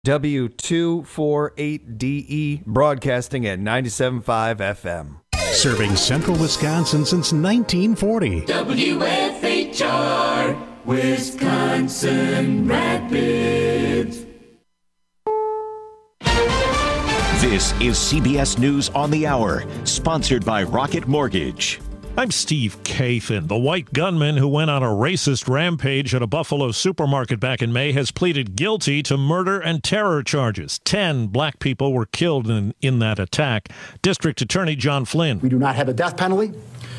W248DE, broadcasting at 97.5 FM. Serving Central Wisconsin since 1940. WFHR, Wisconsin Rapids. This is CBS News on the Hour, sponsored by Rocket Mortgage. I'm Steve Kathan. The white gunman who went on a racist rampage at a Buffalo supermarket back in May has pleaded guilty to murder and terror charges. 10 black people were killed in that attack. District Attorney John Flynn. We do not have a death penalty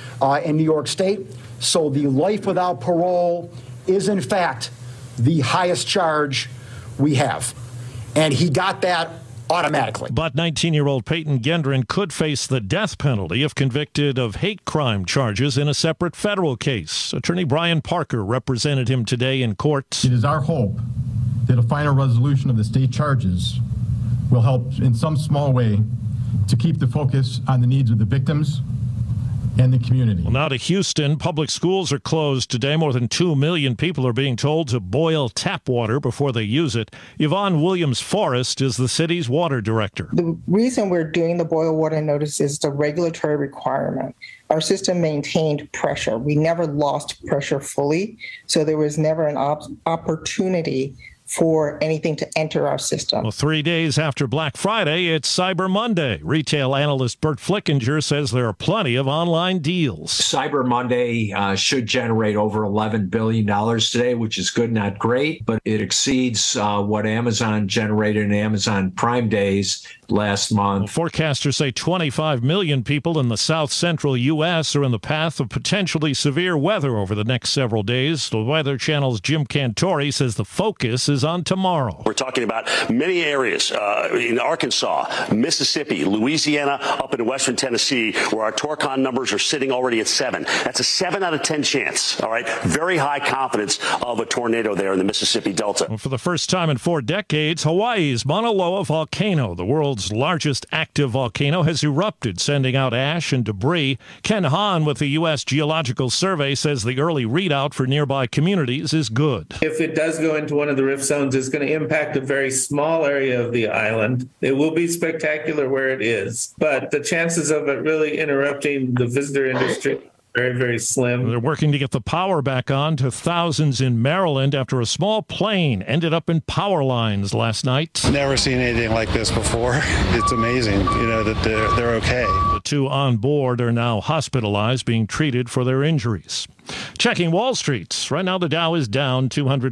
in New York State, so the life without parole is, in fact, the highest charge we have. And he got that automatically. But 19-year-old Peyton Gendron could face the death penalty if convicted of hate crime charges in a separate federal case. Attorney Brian Parker represented him today in court. It is our hope that a final resolution of the state charges will help in some small way to keep the focus on the needs of the victims and the community. Well, now to Houston. Public schools are closed today. More than 2 million people are being told to boil tap water before they use it. Yvonne Williams-Forrest is the city's water director. The reason we're doing the boil water notice is the regulatory requirement. Our system maintained pressure. We never lost pressure fully, so there was never an opportunity for anything to enter our system. Well, 3 days after Black Friday, it's Cyber Monday. Retail analyst Bert Flickinger says there are plenty of online deals. Cyber Monday should generate over $11 billion today, which is good, not great, but it exceeds what Amazon generated in Amazon Prime Days last month. Well, forecasters say 25 million people in the south central U.S. are in the path of potentially severe weather over the next several days. The Weather Channel's Jim Cantori says the focus is on tomorrow. We're talking about many areas in Arkansas, Mississippi, Louisiana, up in western Tennessee, where our Torcon numbers are sitting already at 7. That's a 7 out of 10 chance. All right. Very high confidence of a tornado there in the Mississippi Delta. Well, for the first time in 4 decades, Hawaii's Mauna Loa volcano, the world's largest active volcano, has erupted, sending out ash and debris. Ken Hahn with the U.S. Geological Survey says the early readout for nearby communities is good. If it does go into one of the rift zones, it's going to impact a very small area of the island. It will be spectacular where it is, but the chances of it really interrupting the visitor industry very, very slim. They're working to get the power back on to thousands in Maryland after a small plane ended up in power lines last night. Never seen anything like this before. It's amazing, that they're okay. The 2 on board are now hospitalized, being treated for their injuries. Checking Wall Street. Right now the Dow is down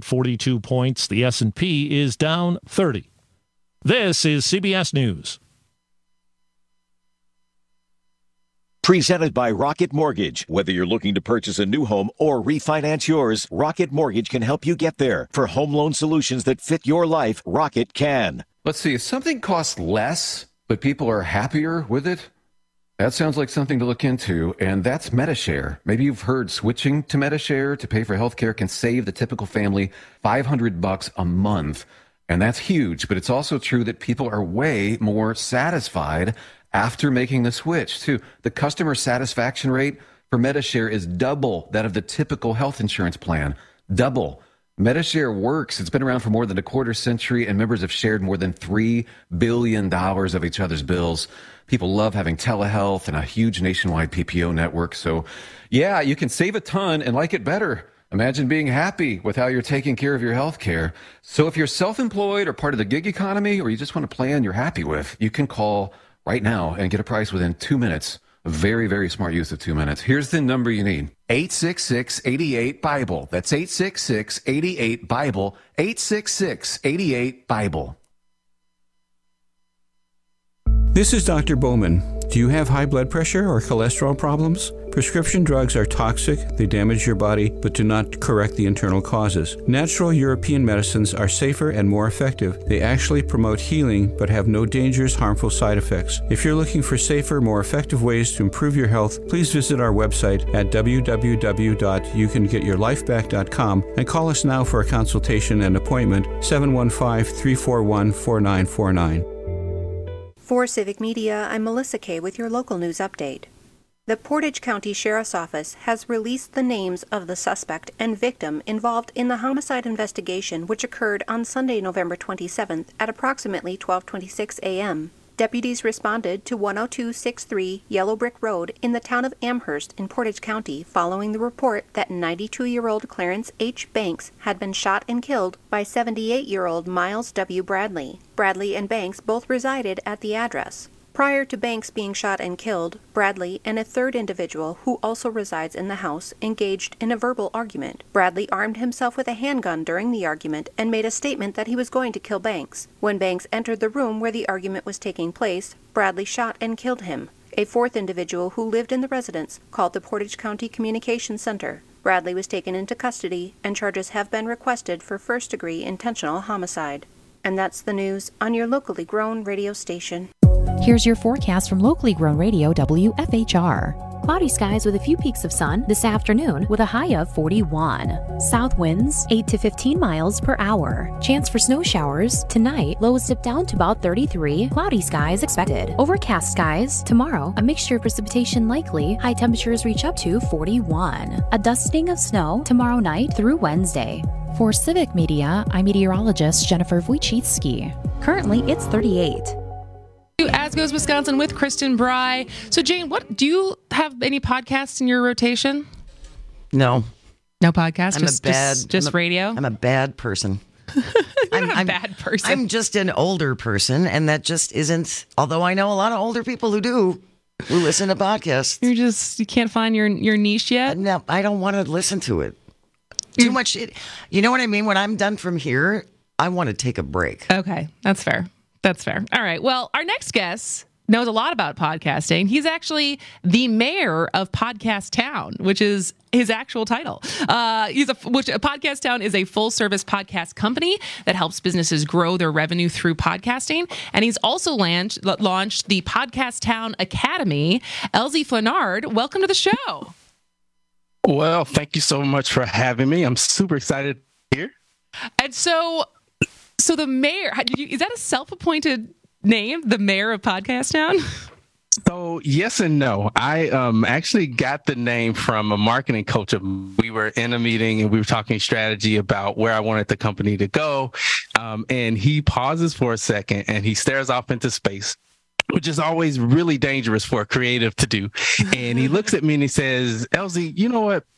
242 points. The S&P is down 30. This is CBS News. Presented by Rocket Mortgage. Whether you're looking to purchase a new home or refinance yours, Rocket Mortgage can help you get there. For home loan solutions that fit your life, Rocket can. Let's see, if something costs less, but people are happier with it, that sounds like something to look into, and that's Medi-Share. Maybe you've heard switching to Medi-Share to pay for healthcare can save the typical family $500 a month, and that's huge, but it's also true that people are way more satisfied after making the switch, too. The customer satisfaction rate for Medi-Share is double that of the typical health insurance plan. Double. Medi-Share works. It's been around for more than a quarter century, and members have shared more than $3 billion of each other's bills. People love having telehealth and a huge nationwide PPO network. So, yeah, you can save a ton and like it better. Imagine being happy with how you're taking care of your health care. So if you're self-employed or part of the gig economy, or you just want a plan you're happy with, you can call right now and get a price within 2 minutes. A very, very smart use of 2 minutes. Here's the number you need. 866-88-BIBLE. That's 866-88-BIBLE. 866-88-BIBLE. This is Dr. Bowman. Do you have high blood pressure or cholesterol problems? Prescription drugs are toxic, they damage your body, but do not correct the internal causes. Natural European medicines are safer and more effective. They actually promote healing, but have no dangerous, harmful side effects. If you're looking for safer, more effective ways to improve your health, please visit our website at www.youcangetyourlifeback.com and call us now for a consultation and appointment, 715-341-4949. For Civic Media, I'm Melissa Kay with your local news update. The Portage County Sheriff's Office has released the names of the suspect and victim involved in the homicide investigation which occurred on Sunday, November 27th at approximately 12:26 a.m. Deputies responded to 10263 Yellow Brick Road in the town of Amherst in Portage County following the report that 92-year-old Clarence H. Banks had been shot and killed by 78-year-old Miles W. Bradley. Bradley and Banks both resided at the address. Prior to Banks being shot and killed, Bradley and a third individual who also resides in the house engaged in a verbal argument. Bradley armed himself with a handgun during the argument and made a statement that he was going to kill Banks. When Banks entered the room where the argument was taking place, Bradley shot and killed him. A fourth individual who lived in the residence called the Portage County Communications Center. Bradley was taken into custody and charges have been requested for first-degree intentional homicide. And that's the news on your locally grown radio station. Here's your forecast from locally grown radio WFHR. Cloudy skies with a few peaks of sun this afternoon with a high of 41. South winds 8 to 15 miles per hour. Chance for snow showers tonight. Lows dip down to about 33. Cloudy skies expected. Overcast skies tomorrow. A mixture of precipitation likely. High temperatures reach up to 41. A dusting of snow tomorrow night through Wednesday. For Civic Media, I'm meteorologist Jennifer Wojcicki. Currently, it's 38. As Goes Wisconsin with Kristen Bry. So, Jane, do you have any podcasts in your rotation? No. No podcast? I'm just radio? I'm a bad person. I'm a bad person. I'm just an older person, and that just isn't, although I know a lot of older people who listen to podcasts. You can't find your niche yet? No, I don't want to listen to it. Too much. You know what I mean? When I'm done from here, I want to take a break. Okay, that's fair. That's fair. All right. Well, our next guest knows a lot about podcasting. He's actually the mayor of Podcast Town, which is his actual title. Podcast Town is a full-service podcast company that helps businesses grow their revenue through podcasting. And he's also launched the Podcast Town Academy. Elsie Flanard, welcome to the show. Well, thank you so much for having me. I'm super excited to be here. And so the mayor, is that a self-appointed name, the mayor of Podcast Town? So yes and no. I actually got the name from a marketing coach. We were in a meeting and we were talking strategy about where I wanted the company to go. And he pauses for a second and he stares off into space, which is always really dangerous for a creative to do. And he looks at me and he says, Elsie, you know what?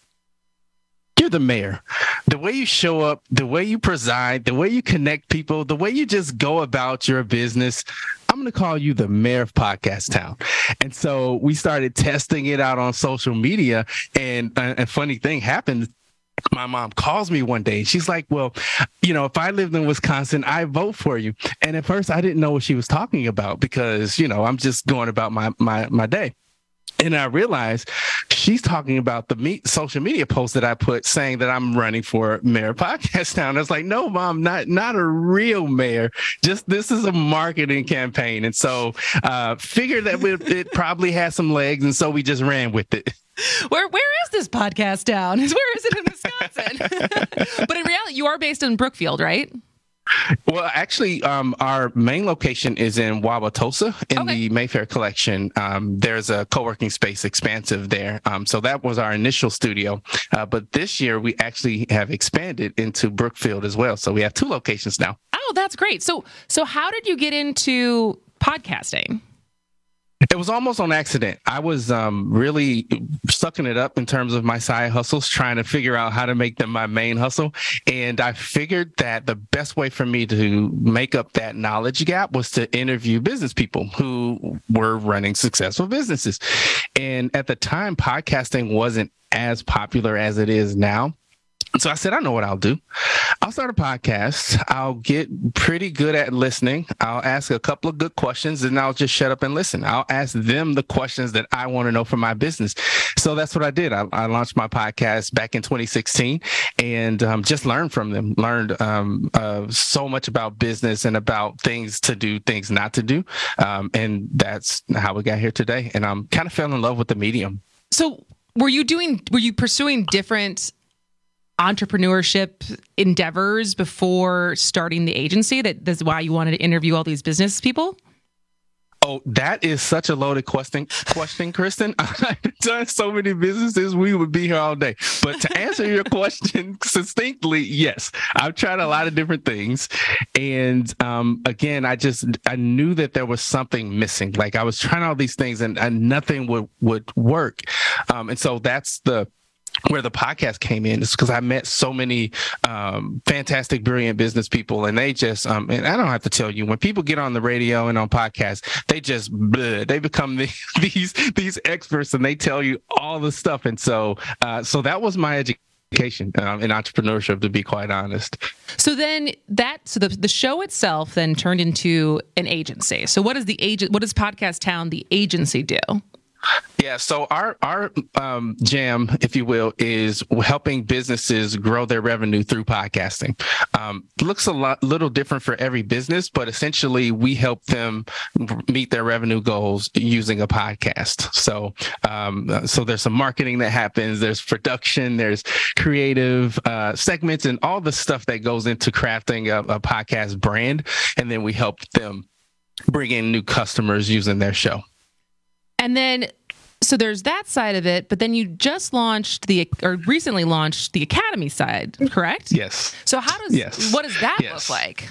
You're the mayor. The way you show up, the way you preside, the way you connect people, the way you just go about your business, I'm going to call you the mayor of Podcast Town. And so we started testing it out on social media. And a funny thing happened. My mom calls me one day. She's like, well, if I lived in Wisconsin, I vote for you. And at first I didn't know what she was talking about because, I'm just going about my day. And I realized she's talking about the social media post that I put saying that I'm running for mayor of Podcast Town. I was like, no, Mom, not a real mayor. Just this is a marketing campaign. And so figured that it probably had some legs. And so we just ran with it. Where is this Podcast Town? Where is it in Wisconsin? But in reality, you are based in Brookfield, right? Well, actually, our main location is in Wauwatosa in the Mayfair Collection. There's a co-working space, Expansive, there. So that was our initial studio. But this year, we actually have expanded into Brookfield as well. So we have 2 locations now. Oh, that's great. So how did you get into podcasting? It was almost on accident. I was really sucking it up in terms of my side hustles, trying to figure out how to make them my main hustle. And I figured that the best way for me to make up that knowledge gap was to interview business people who were running successful businesses. And at the time, podcasting wasn't as popular as it is now. So I said, I know what I'll do. I'll start a podcast. I'll get pretty good at listening. I'll ask a couple of good questions and I'll just shut up and listen. I'll ask them the questions that I want to know for my business. So that's what I did. I launched my podcast back in 2016 and just learned from them, learned so much about business and about things to do, things not to do. And that's how we got here today. And I'm kind of fell in love with the medium. So were you pursuing different entrepreneurship endeavors before starting the agency? That's why you wanted to interview all these business people? Oh, that is such a loaded question, Kristen. I've done so many businesses, we would be here all day. But to answer your question succinctly, yes, I've tried a lot of different things. And again, I knew that there was something missing. Like I was trying all these things and nothing would work. And so that's where the podcast came in, is because I met so many fantastic, brilliant business people, and they just, and I don't have to tell you, when people get on the radio and on podcasts, they just, they become these experts, and they tell you all the stuff. And so that was my education in entrepreneurship, to be quite honest. So then the show itself then turned into an agency. So what does Podcast Town, the agency, do? Yeah, so our jam, if you will, is helping businesses grow their revenue through podcasting. Looks little different for every business, but essentially we help them meet their revenue goals using a podcast. So there's some marketing that happens, there's production, there's creative segments, and all the stuff that goes into crafting a podcast brand, and then we help them bring in new customers using their show. And then, so there's that side of it, but then you just recently launched the Academy side, correct? Yes. So what does that look like?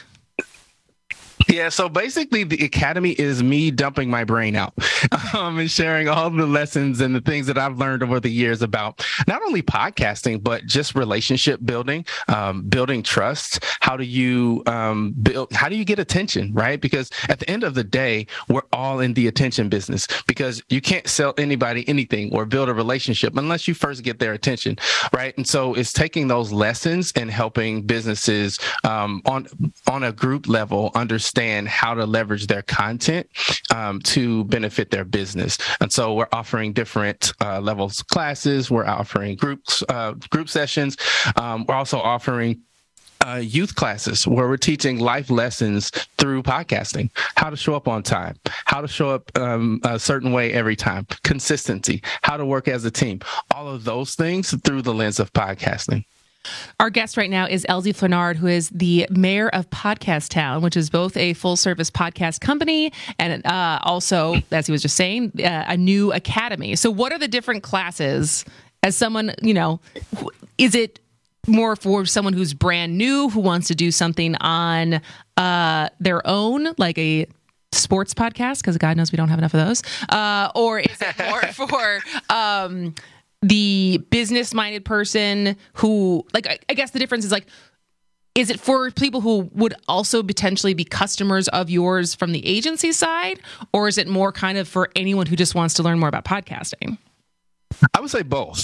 Yeah, so basically the Academy is me dumping my brain out and sharing all the lessons and the things that I've learned over the years about not only podcasting, but just relationship building, building trust. How do you get attention, right? Because at the end of the day, we're all in the attention business, because you can't sell anybody anything or build a relationship unless you first get their attention, right? And so it's taking those lessons and helping businesses on a group level understand how to leverage their content to benefit their business. And so we're offering different levels of classes. We're offering group sessions. We're also offering youth classes where we're teaching life lessons through podcasting, how to show up on time, how to show up a certain way every time, consistency, how to work as a team, all of those things through the lens of podcasting. Our guest right now is Elsie Flannard, who is the mayor of Podcast Town, which is both a full-service podcast company and also, as he was just saying, a new academy. So what are the different classes? As someone, is it more for someone who's brand new, who wants to do something on their own, like a sports podcast, because God knows we don't have enough of those? Or is it more for the business-minded person who, like, I guess the difference is, like, is it for people who would also potentially be customers of yours from the agency side, or is it more kind of for anyone who just wants to learn more about podcasting? I would say both.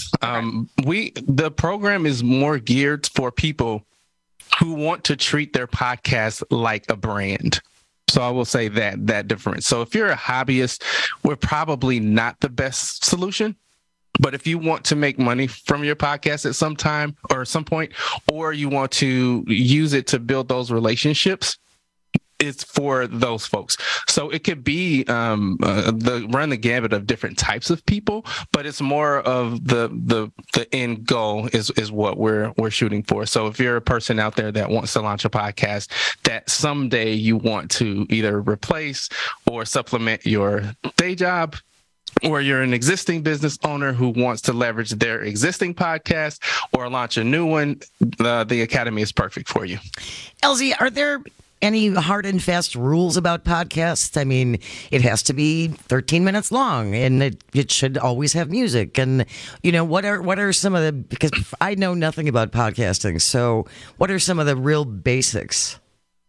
The program is more geared for people who want to treat their podcast like a brand. So I will say that difference. So if you're a hobbyist, we're probably not the best solution. But if you want to make money from your podcast at some time or some point, or you want to use it to build those relationships, it's for those folks. So it could be run the gambit of different types of people, but it's more of the end goal is what we're shooting for. So if you're a person out there that wants to launch a podcast that someday you want to either replace or supplement your day job, or you're an existing business owner who wants to leverage their existing podcast or launch a new one, the Academy is perfect for you. Elsie, are there any hard and fast rules about podcasts? I mean, it has to be 13 minutes long, and it should always have music. And, what are some of the, because I know nothing about podcasting, so what are some of the real basics?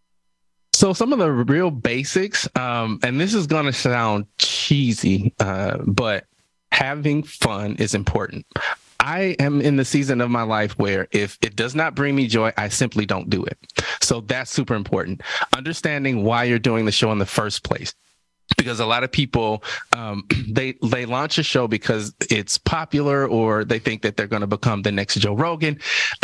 So some of the real basics, and this is going to sound cheesy, but having fun is important. I am in the season of my life where if it does not bring me joy, I simply don't do it. So that's super important. Understanding why you're doing the show in the first place. Because a lot of people, they launch a show because it's popular, or they think that they're going to become the next Joe Rogan.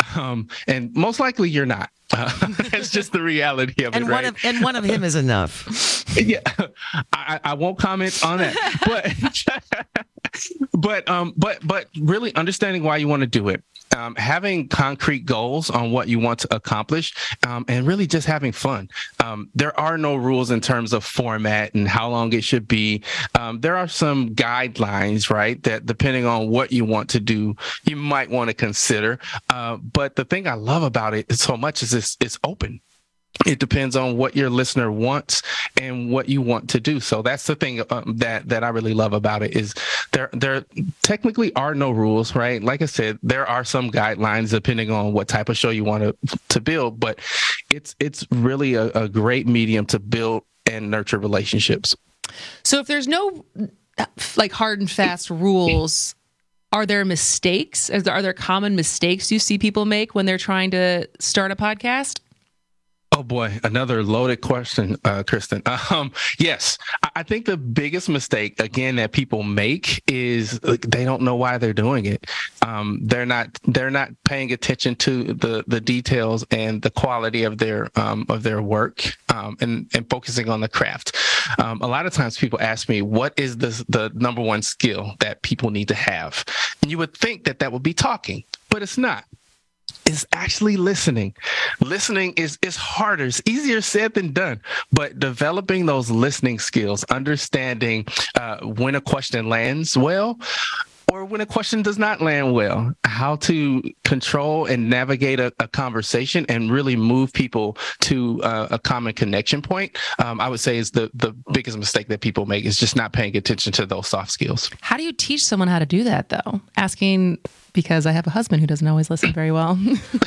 And most likely you're not. That's just the reality of it, right? One of him is enough. Yeah, I won't comment on that. But really understanding why you want to do it, having concrete goals on what you want to accomplish, and really just having fun. There are no rules in terms of format and how long it should be. There are some guidelines, right, that depending on what you want to do, you might want to consider. But the thing I love about it so much is it's open. It depends on what your listener wants and what you want to do. So that's the thing that I really love about it is there technically are no rules, right? Like I said, there are some guidelines depending on what type of show you want to build, but it's really a great medium to build and nurture relationships. So if there's no like hard and fast rules, are there mistakes? Are there common mistakes you see people make when they're trying to start a podcast? Oh boy, another loaded question, Kristen. Yes, I think the biggest mistake, again, that people make is they don't know why they're doing it. They're not paying attention to the details and the quality of their work, and focusing on the craft. A lot of times people ask me, what is the number one skill that people need to have? And you would think that would be talking, but it's not. Is actually listening. Listening is harder. It's easier said than done. But developing those listening skills, understanding when a question lands well or when a question does not land well, how to control and navigate a conversation and really move people to a common connection point, I would say is the biggest mistake that people make is just not paying attention to those soft skills. How do you teach someone how to do that, though? Asking, because I have a husband who doesn't always listen very well.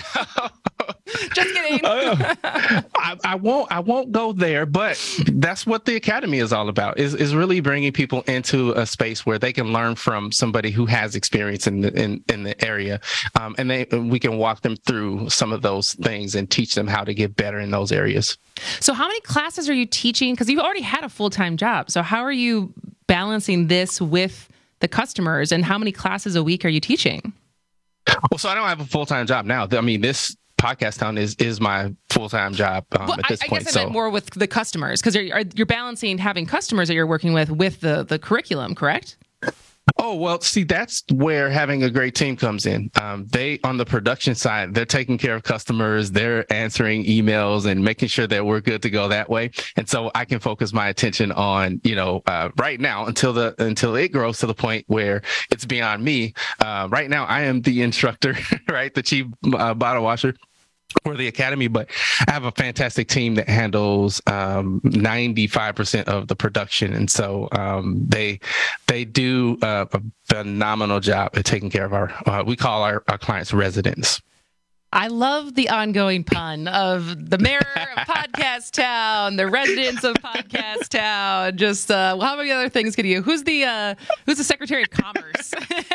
Just kidding. I won't go there, but that's what the Academy is all about, is really bringing people into a space where they can learn from somebody who has experience in the area. And we can walk them through some of those things and teach them how to get better in those areas. So how many classes are you teaching? Because you've already had a full-time job. So how are you balancing this with the customers, and how many classes a week are you teaching? Well, so I don't have a full-time job now. I mean, this Podcast Town is my full-time job at this point. I guess I meant more with the customers, because you're balancing having customers that you're working with the curriculum, correct? Oh, well, see, that's where having a great team comes in. They, on the production side, they're taking care of customers. They're answering emails and making sure that we're good to go that way. And so I can focus my attention on, right now until it grows to the point where it's beyond me. Right now, I am the instructor, right? The chief bottle washer for the Academy, but I have a fantastic team that handles 95% of the production. And so they do a phenomenal job at taking care of our, we call our clients residents. I love the ongoing pun of the mayor of Podcast Town, the residents of Podcast Town. Just how many other things could you? Who's the Secretary of Commerce?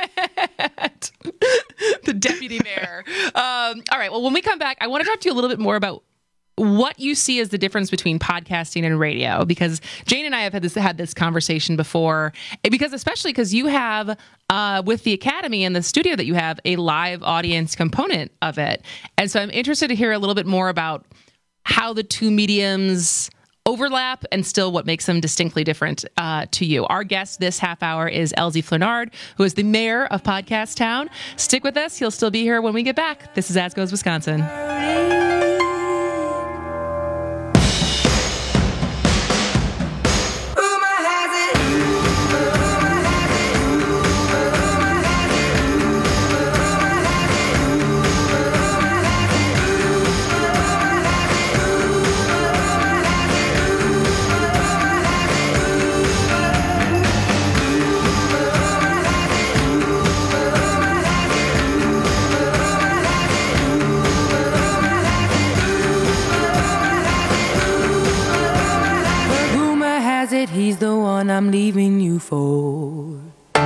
The deputy mayor. All right. Well, when we come back, I want to talk to you a little bit more about what you see as the difference between podcasting and radio, because Jane and I have had this conversation before, especially because you have with the Academy and the studio that you have a live audience component of it. And so I'm interested to hear a little bit more about how the two mediums overlap and still what makes them distinctly different to you. Our guest this half hour is Elsie Flernard, who is the mayor of Podcast Town. Stick with us. He'll still be here when we get back. This is As Goes Wisconsin. He's the one I'm leaving you for.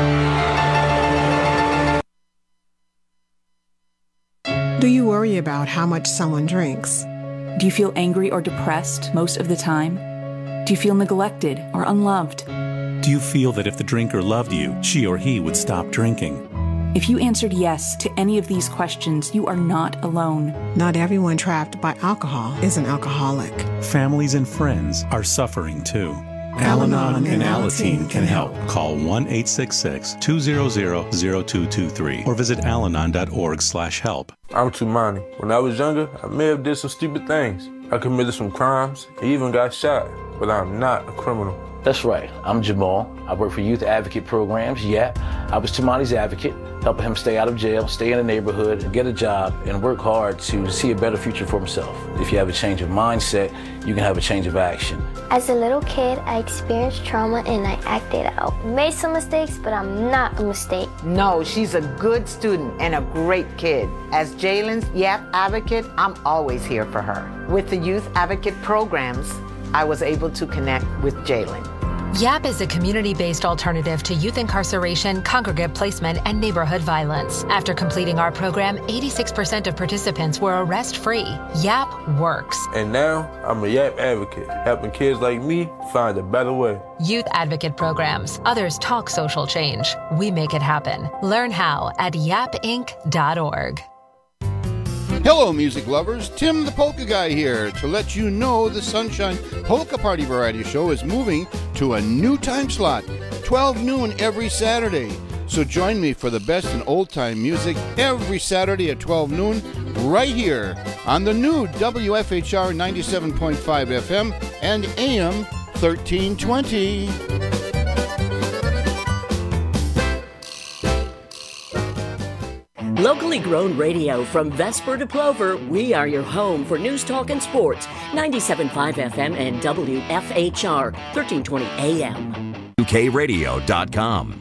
Do you worry about how much someone drinks? Do you feel angry or depressed most of the time? Do you feel neglected or unloved? Do you feel that if the drinker loved you, she or he would stop drinking? If you answered yes to any of these questions, you are not alone. Not everyone trapped by alcohol is an alcoholic. Families and friends are suffering too. Al-Anon and Alateen can help. Call 1-866-200-0223 or visit alanon.org/help. I'm Tumani. When I was younger, I may have did some stupid things. I committed some crimes, and even got shot, but I'm not a criminal. That's right. I'm Jamal. I work for Youth Advocate Programs, YAP. I was Tumani's advocate, helping him stay out of jail, stay in the neighborhood, get a job, and work hard to see a better future for himself. If you have a change of mindset, you can have a change of action. As a little kid, I experienced trauma and I acted out. Made some mistakes, but I'm not a mistake. No, she's a good student and a great kid. As Jalen's YAP advocate, I'm always here for her. With the Youth Advocate Programs, I was able to connect with Jalen. YAP is a community-based alternative to youth incarceration, congregate placement, and neighborhood violence. After completing our program, 86% of participants were arrest-free. YAP works. And now, I'm a YAP advocate, helping kids like me find a better way. Youth Advocate Programs. Others talk social change. We make it happen. Learn how at yapinc.org. Hello, music lovers. Tim the Polka Guy here to let you know the Sunshine Polka Party Variety Show is moving to a new time slot, 12 noon every Saturday. So join me for the best in old-time music every Saturday at 12 noon right here on the new WFHR 97.5 FM and AM 1320. Locally grown radio from Vesper to Plover, we are your home for news, talk, and sports. 97.5 FM and WFHR, 1320 AM. UKRadio.com.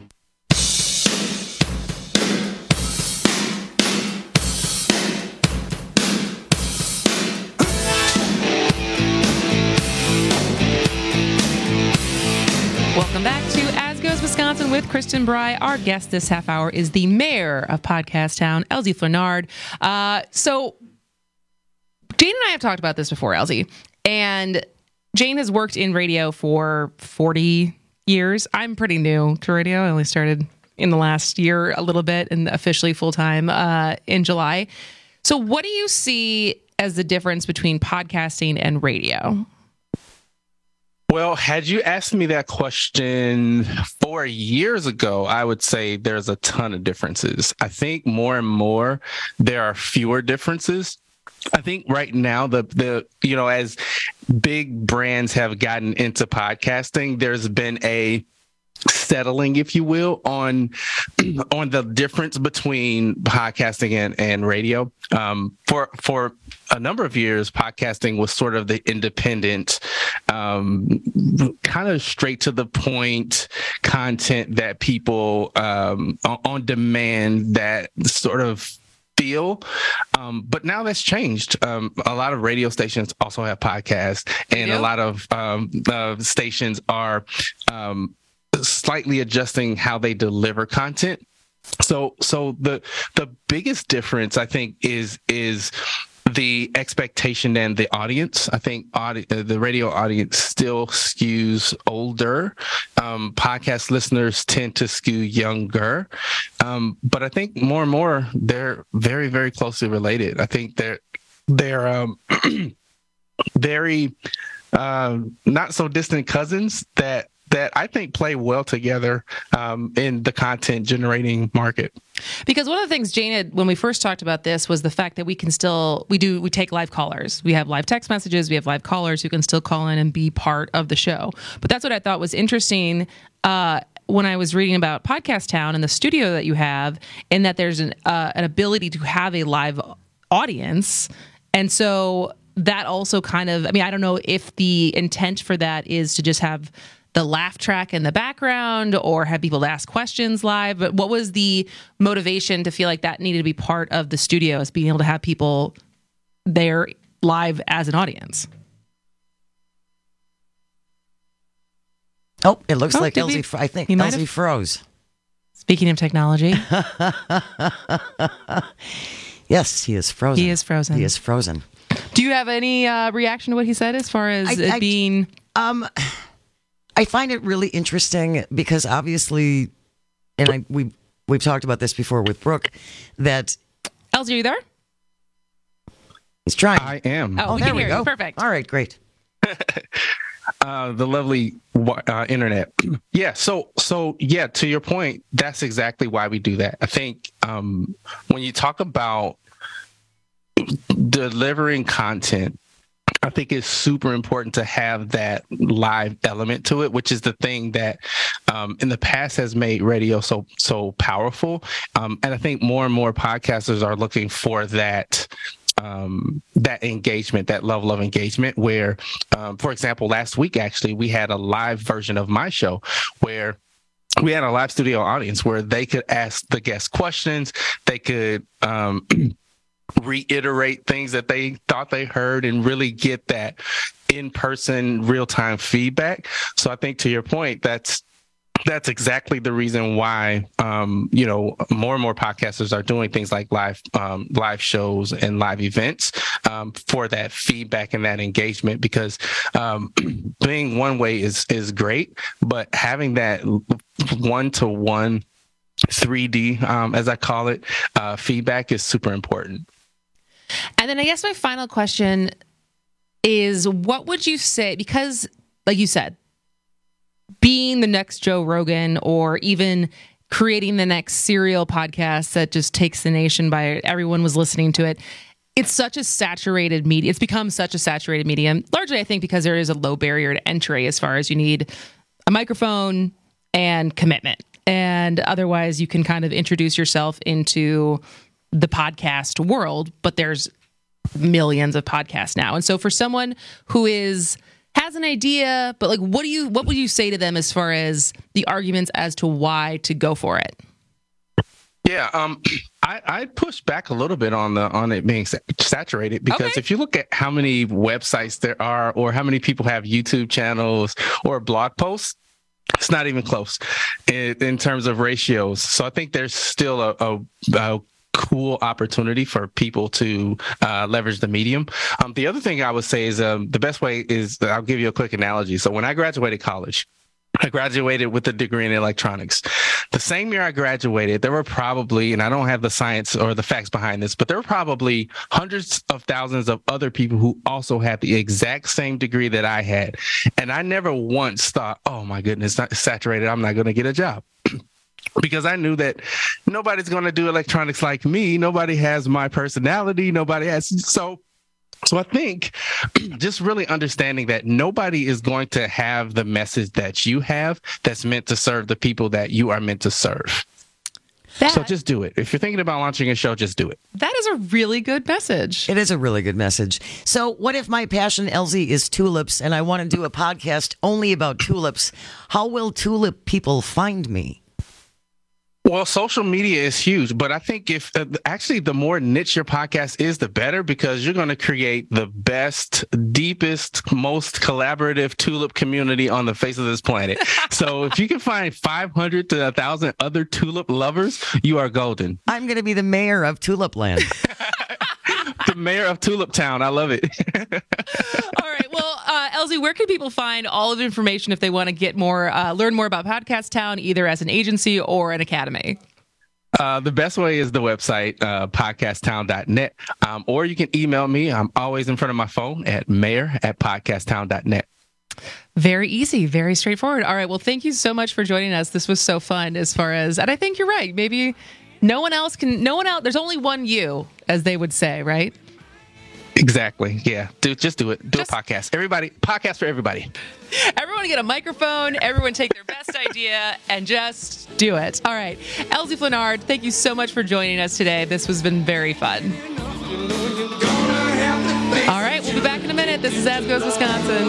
Welcome back to As Goes Wisconsin with Kristen Bry. Our guest this half hour is the mayor of Podcast Town, Elsie Flenard. So Jane and I have talked about this before, Elsie, and Jane has worked in radio for 40 years. I'm pretty new to radio. I only started in the last year a little bit and officially full-time in July. So what do you see as the difference between podcasting and radio? Well, had you asked me that question 4 years ago, I would say there's a ton of differences. I think more and more there are fewer differences. I think right now the as big brands have gotten into podcasting, there's been a settling, if you will, on the difference between podcasting and radio. For a number of years, podcasting was sort of the independent, kind of straight to the point content that people on demand that sort of feel. But now that's changed. A lot of radio stations also have podcasts, and a lot of stations are slightly adjusting how they deliver content. So the biggest difference, I think, is the expectation and the audience. I think the radio audience still skews older. Podcast listeners tend to skew younger. But I think more and more they're very, very closely related. I think they're very not so distant cousins that I think play well together in the content generating market. Because one of the things Jane had, when we first talked about this, was the fact that we can still, we take live callers. We have live text messages. We have live callers who can still call in and be part of the show. But that's what I thought was interesting when I was reading about Podcast Town and the studio that you have, in that there's an ability to have a live audience. And so that also kind of, I mean, I don't know if the intent for that is to just have the laugh track in the background or have people ask questions live, but what was the motivation to feel like that needed to be part of the studio, as being able to have people there live as an audience? Oh, it looks like Elsie, I think Elsie froze. Speaking of technology. Yes, he is frozen. He is frozen. He is frozen. Do you have any reaction to what he said as far as it being... I find it really interesting because obviously, and we've talked about this before with Brooke, that... Elsie, are you there? He's trying. I am. Oh, there we go. Perfect. All right, great. The lovely internet. Yeah. So yeah, to your point, that's exactly why we do that. I think when you talk about delivering content, I think it's super important to have that live element to it, which is the thing that in the past has made radio so powerful. And I think more and more podcasters are looking for that engagement, that level of engagement where, for example, last week, actually, we had a live version of my show where we had a live studio audience where they could ask the guests questions. They could reiterate things that they thought they heard and really get that in-person real-time feedback. So I think to your point, that's exactly the reason why more and more podcasters are doing things like live shows and live events for that feedback and that engagement, because being one way is great, but having that one-to-one 3D, as I call it, feedback is super important. And then I guess my final question is, what would you say, because like you said, being the next Joe Rogan or even creating the next serial podcast that just takes the nation by everyone was listening to it, it's such a saturated media. It's become such a saturated medium, largely I think because there is a low barrier to entry as far as you need a microphone and commitment. And otherwise you can kind of introduce yourself into the podcast world, but there's millions of podcasts now. And so for someone who has an idea, but like, what would you say to them as far as the arguments as to why to go for it? Yeah, I push back a little bit on it being saturated, because if you look at how many websites there are or how many people have YouTube channels or blog posts, it's not even close in terms of ratios. So I think there's still a cool opportunity for people to leverage the medium. The other thing I would say is the best way is, I'll give you a quick analogy. So when I graduated college, I graduated with a degree in electronics. The same year I graduated, there were probably, and I don't have the science or the facts behind this, but there were probably hundreds of thousands of other people who also had the exact same degree that I had. And I never once thought, oh my goodness, it's saturated, I'm not going to get a job. Because I knew that nobody's going to do electronics like me. Nobody has my personality. Nobody has. So I think just really understanding that nobody is going to have the message that you have that's meant to serve the people that you are meant to serve. So just do it. If you're thinking about launching a show, just do it. That is a really good message. It is a really good message. So what if my passion, Elsie, is tulips and I want to do a podcast only about tulips? How will tulip people find me? Well, social media is huge, but I think if actually the more niche your podcast is, the better, because you're going to create the best, deepest, most collaborative tulip community on the face of this planet. So if you can find 500 to 1,000 other tulip lovers, you are golden. I'm going to be the mayor of Tulip Land. The mayor of Tulip Town. I love it. All right. Well, Elsie, where can people find all of the information if they want to get more, learn more about Podcast Town, either as an agency or an academy? The best way is the website, podcasttown.net, or you can email me. I'm always in front of my phone at mayor@podcasttown.net. Very easy, very straightforward. All right. Well, thank you so much for joining us. This was so fun and I think you're right. Maybe no one else, there's only one you, as they would say, right? Exactly. Yeah. Just do it. Do a podcast. Everybody, podcast for everybody. Everyone get a microphone. Everyone take their best idea and just do it. All right. Elsie Flannard, thank you so much for joining us today. This has been very fun. All right. We'll be back in a minute. This is As Goes Wisconsin.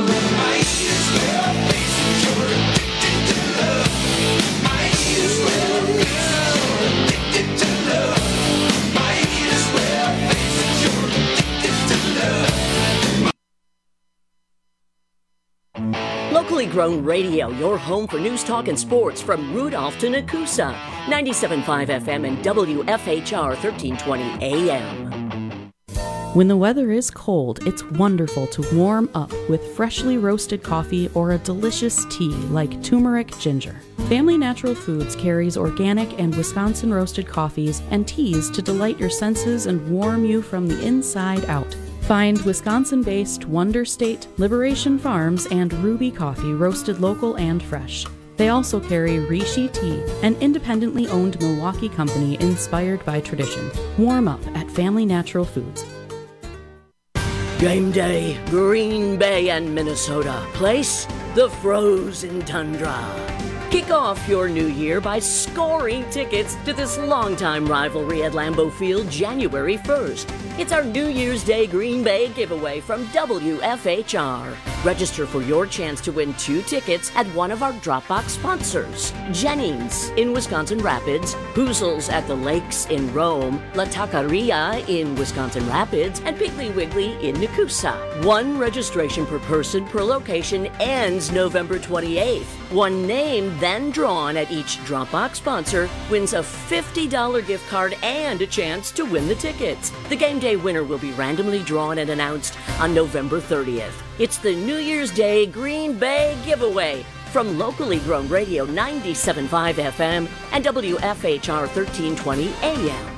Locally grown radio, your home for news, talk, and sports from Rudolph to Nakusa. 97.5 FM and WFHR 1320 AM. When the weather is cold, it's wonderful to warm up with freshly roasted coffee or a delicious tea like turmeric ginger. Family Natural Foods carries organic and Wisconsin roasted coffees and teas to delight your senses and warm you from the inside out. Find Wisconsin-based Wonder State, Liberation Farms, and Ruby Coffee roasted local and fresh. They also carry Rishi Tea, an independently owned Milwaukee company inspired by tradition. Warm up at Family Natural Foods. Game day, Green Bay and Minnesota. Place, the frozen tundra. Kick off your new year by scoring tickets to this longtime rivalry at Lambeau Field January 1st. It's our New Year's Day Green Bay giveaway from WFHR. Register for your chance to win 2 tickets at one of our Dropbox sponsors. Jennings in Wisconsin Rapids, Hoozles at the Lakes in Rome, La Taqueria in Wisconsin Rapids, and Piggly Wiggly in Nakusa. 1 registration per person per location ends November 28th. 1 name then drawn at each Dropbox sponsor wins a $50 gift card and a chance to win the tickets. The game day winner will be randomly drawn and announced on November 30th. It's the New Year's Day Green Bay giveaway from locally grown radio 97.5 FM and WFHR 1320 AM.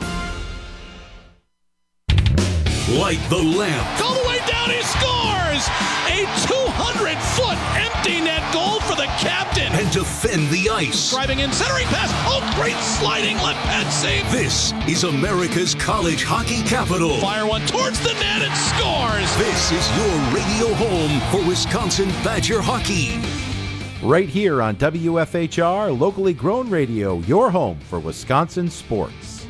Light the lamp. All the way down, he scores! A 200-foot empty net goal for the captain. And defend the ice. Driving in, centering pass. Oh, great sliding left pad save. This is America's college hockey capital. Fire one towards the net and scores. This is your radio home for Wisconsin Badger hockey. Right here on WFHR, locally grown radio, your home for Wisconsin sports.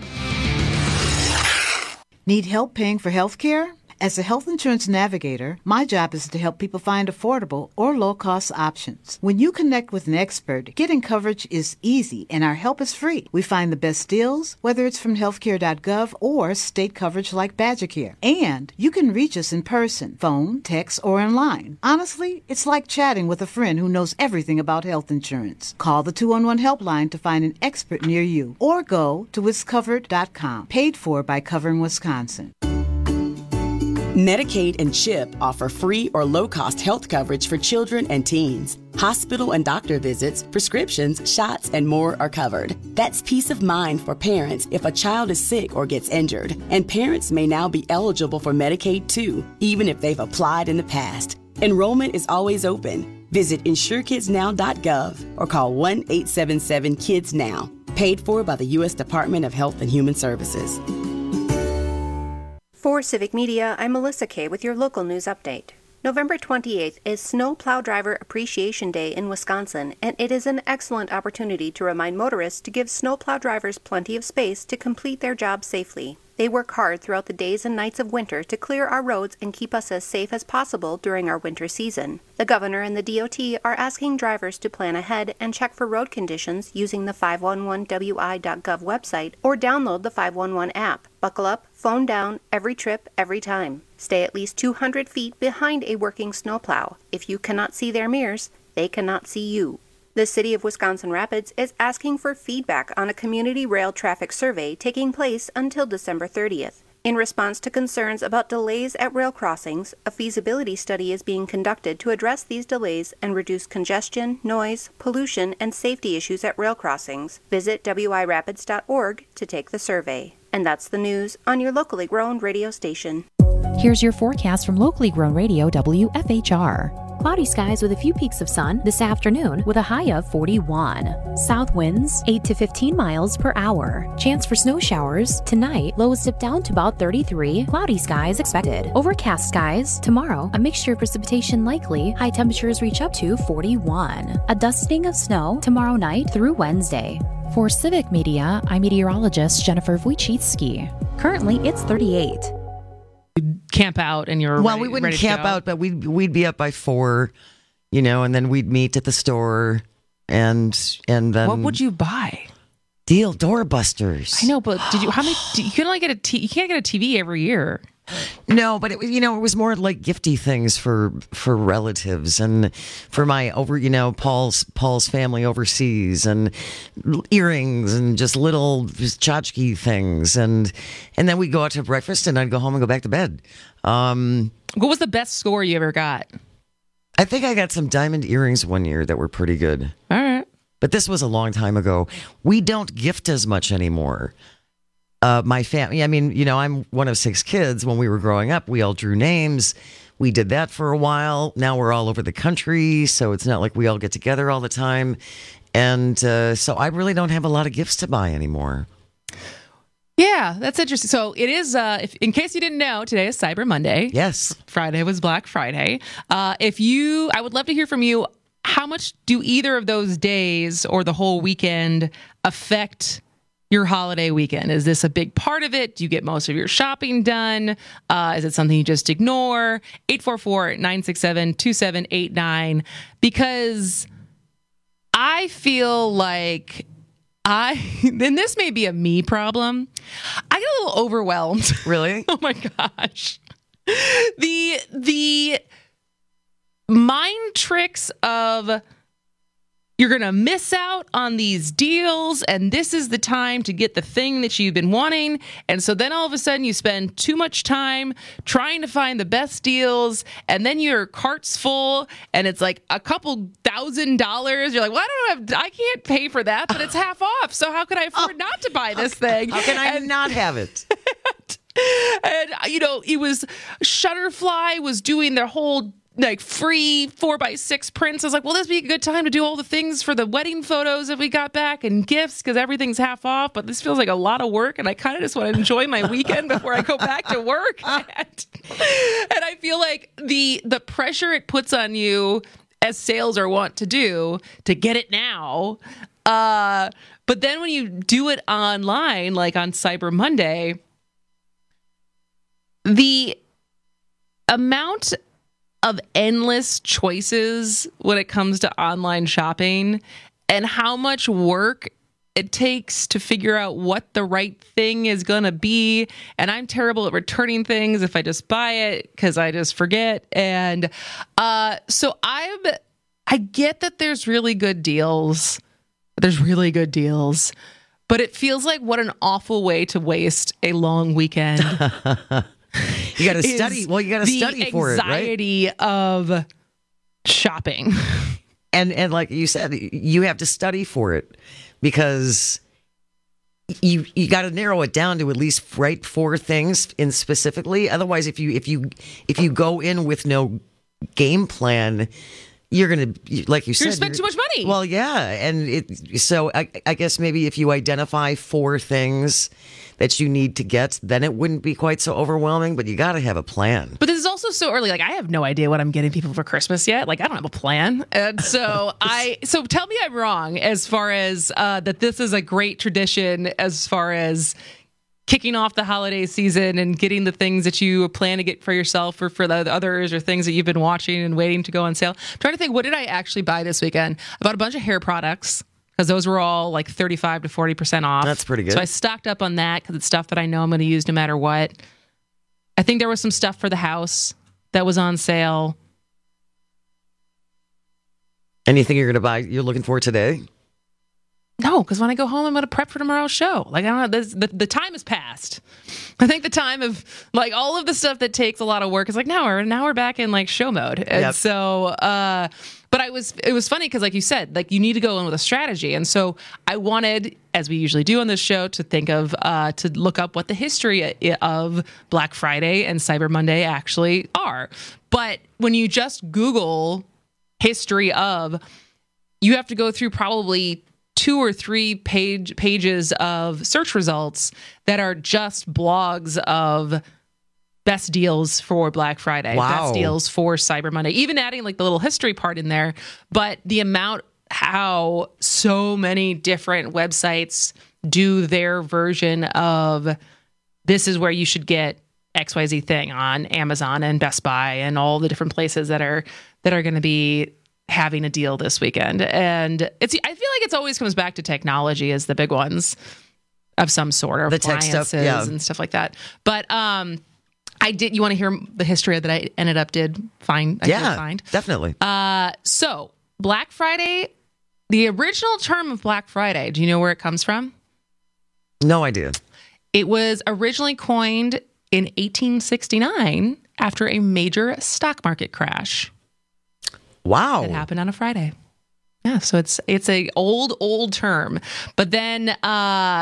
Need help paying for health care? As a health insurance navigator, my job is to help people find affordable or low-cost options. When you connect with an expert, getting coverage is easy and our help is free. We find the best deals, whether it's from healthcare.gov or state coverage like BadgerCare. And you can reach us in person, phone, text, or online. Honestly, it's like chatting with a friend who knows everything about health insurance. Call the 211 helpline to find an expert near you or go to wiscovered.com. Paid for by Covering Wisconsin. Medicaid and CHIP offer free or low-cost health coverage for children and teens. Hospital and doctor visits, prescriptions, shots, and more are covered. That's peace of mind for parents if a child is sick or gets injured. And parents may now be eligible for Medicaid too, even if they've applied in the past. Enrollment is always open. Visit InsureKidsNow.gov or call 1-877-KIDS-NOW. Paid for by the U.S. Department of Health and Human Services. For Civic Media, I'm Melissa Kay with your local news update. November 28th is Snow Plow Driver Appreciation Day in Wisconsin, and it is an excellent opportunity to remind motorists to give snowplow drivers plenty of space to complete their jobs safely. They work hard throughout the days and nights of winter to clear our roads and keep us as safe as possible during our winter season. The governor and the DOT are asking drivers to plan ahead and check for road conditions using the 511wi.gov website or download the 511 app. Buckle up, phone down, every trip, every time. Stay at least 200 feet behind a working snowplow. If you cannot see their mirrors, they cannot see you. The City of Wisconsin Rapids is asking for feedback on a community rail traffic survey taking place until December 30th. In response to concerns about delays at rail crossings, a feasibility study is being conducted to address these delays and reduce congestion, noise, pollution, and safety issues at rail crossings. Visit wirapids.org to take the survey. And that's the news on your locally grown radio station. Here's your forecast from locally grown radio WFHR. Cloudy skies with a few peaks of sun this afternoon with a high of 41. South winds 8 to 15 miles per hour. Chance for snow showers tonight. Lows dip down to about 33. Cloudy skies expected. Overcast skies tomorrow. A mixture of precipitation likely. High temperatures reach up to 41. A dusting of snow tomorrow night through Wednesday. For Civic Media, I'm meteorologist Jennifer Wojcicki. Currently, it's 38. Camp out and you're we wouldn't camp out, but we'd be up by 4, and then we'd meet at the store and then what would you buy? Deal doorbusters. I know, but you can only get you can't get a TV every year. No, but it was more like gifty things for relatives and for my Paul's family overseas, and earrings and just little tchotchke things, and then we'd go out to breakfast and I'd go home and go back to bed. What was the best score you ever got? I think I got some diamond earrings one year that were pretty good. All right. But this was a long time ago. We don't gift as much anymore. my family, I mean, you know, I'm one of 6 kids. When we were growing up, we all drew names. We did that for a while. Now we're all over the country, so it's not like we all get together all the time. And so I really don't have a lot of gifts to buy anymore. Yeah, that's interesting. So it is, in case you didn't know, today is Cyber Monday. Yes. Friday was Black Friday. I would love to hear from you. How much do either of those days or the whole weekend affect your holiday weekend? Is this a big part of it? Do you get most of your shopping done? Is it something you just ignore? 844-967-2789. Because I feel like and this may be a me problem, I get a little overwhelmed. Really? Oh my gosh. The mind tricks of you're going to miss out on these deals, and this is the time to get the thing that you've been wanting. And so then all of a sudden you spend too much time trying to find the best deals, and then your cart's full, and it's like a couple $1,000. You're like, well, I can't pay for that, but it's half off. So how could I afford not to buy this thing? How can I not have it? And, you know, it was Shutterfly was doing their whole like free 4x6 prints. I was like, well, this would be a good time to do all the things for the wedding photos that we got back and gifts because everything's half off. But this feels like a lot of work, and I kind of just want to enjoy my weekend before I go back to work. And I feel like the pressure it puts on you, as sales are wont to do, to get it now. But then when you do it online, like on Cyber Monday, the amount of endless choices when it comes to online shopping and how much work it takes to figure out what the right thing is going to be. And I'm terrible at returning things if I just buy it because I just forget. And so I get that there's really good deals. There's really good deals. But it feels like what an awful way to waste a long weekend. You got to study. Well, you got to study for it, right? The anxiety of shopping. And like you said, you have to study for it because you got to narrow it down to at least write 4 things in specifically. Otherwise, if you go in with no game plan, you're going to, like you said, you're spending too much money. Well, yeah. And so I guess maybe if you identify 4 things that you need to get, then it wouldn't be quite so overwhelming, but you got to have a plan. But this is also so early. Like, I have no idea what I'm getting people for Christmas yet. Like, I don't have a plan. And so so tell me I'm wrong as far as that this is a great tradition as far as kicking off the holiday season and getting the things that you plan to get for yourself or for the others or things that you've been watching and waiting to go on sale. I'm trying to think, what did I actually buy this weekend? I bought a bunch of hair products because those were all like 35 to 40% off. That's pretty good. So I stocked up on that because it's stuff that I know I'm going to use no matter what. I think there was some stuff for the house that was on sale. Anything you're going to buy, you're looking for today? No, because when I go home, I'm going to prep for tomorrow's show. Like, I don't know, the time has passed. I think the time of like all of the stuff that takes a lot of work is like now we're back in like show mode. And so, but it was funny because like you said, like you need to go in with a strategy. And so I wanted, as we usually do on this show, to think of, to look up what the history of Black Friday and Cyber Monday actually are. But when you just Google history of, you have to go through probably 2 or 3 pages of search results that are just blogs of best deals for Black Friday, best deals for Cyber Monday, even adding like the little history part in there. But the amount how so many different websites do their version of this is where you should get XYZ thing on Amazon and Best Buy and all the different places that are going to be having a deal this weekend. And I feel like it's always comes back to technology as the big ones of some sort, or the tech stuff, and stuff like that. But you want to hear the history that I ended up find? Definitely. So Black Friday, the original term of Black Friday, do you know where it comes from? No idea. It was originally coined in 1869 after a major stock market crash. Wow. It happened on a Friday. Yeah, so it's a old term. But then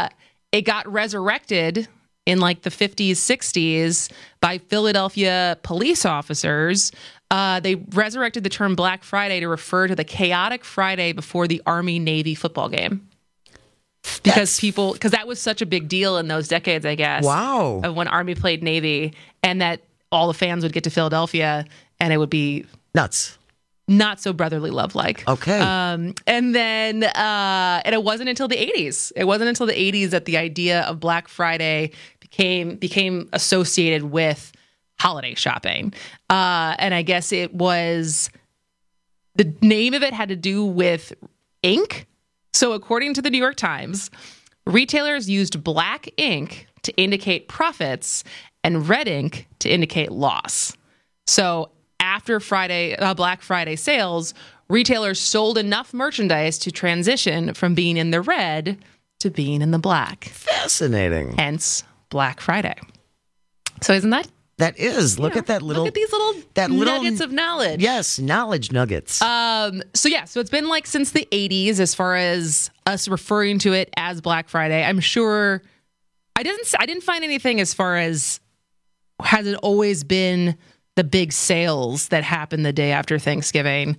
it got resurrected in like the 50s, 60s by Philadelphia police officers. They resurrected the term Black Friday to refer to the chaotic Friday before the Army-Navy football game. Because that was such a big deal in those decades, I guess. Wow. Of when Army played Navy, and that all the fans would get to Philadelphia and it would be nuts. Not so brotherly love like. Okay. And then and it wasn't until the 80s. It wasn't until the 80s that the idea of Black Friday became associated with holiday shopping. And I guess it was, the name of it had to do with ink. So according to the New York Times, retailers used black ink to indicate profits and red ink to indicate loss. So after Black Friday sales, retailers sold enough merchandise to transition from being in the red to being in the black. Fascinating. Hence Black Friday. So isn't that? That is. Look at that little. Look at these little nuggets of knowledge. Yes, knowledge nuggets. So it's been like since the 80s as far as us referring to it as Black Friday. I'm sure I didn't find anything as far as has it always been the big sales that happen the day after Thanksgiving.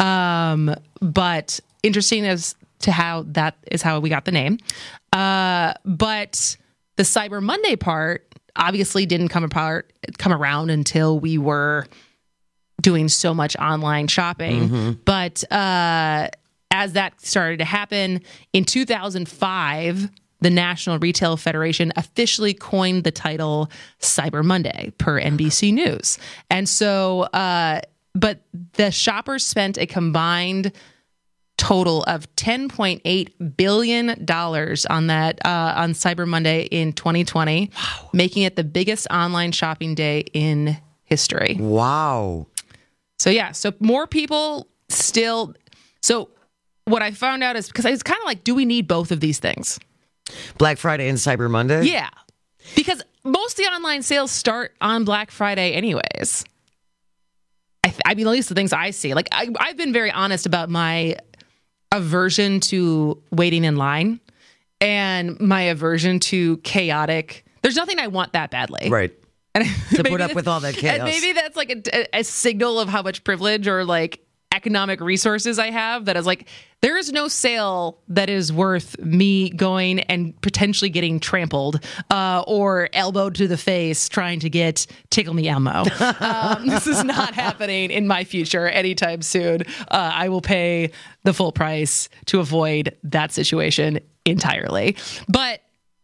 But interesting as to how that is how we got the name. But the Cyber Monday part obviously didn't come around until we were doing so much online shopping. Mm-hmm. But as that started to happen in 2005, the National Retail Federation officially coined the title Cyber Monday per NBC News. And so, but the shoppers spent a combined total of $10.8 billion on that on Cyber Monday in 2020, making it the biggest online shopping day in history. Wow. So more people still. So what I found out is, because I was kind of like, do we need both of these things? Black Friday and Cyber Monday? Yeah. Because most of the online sales start on Black Friday anyways. I mean, at least the things I see. Like, I've been very honest about my aversion to waiting in line and my aversion to chaotic. There's nothing I want that badly. Right. And to put up with all that chaos. And maybe that's like a signal of how much privilege or like economic resources I have, that is like, there is no sale that is worth me going and potentially getting trampled or elbowed to the face trying to get Tickle Me Elmo. This is not happening in my future anytime soon. I will pay the full price to avoid that situation entirely. But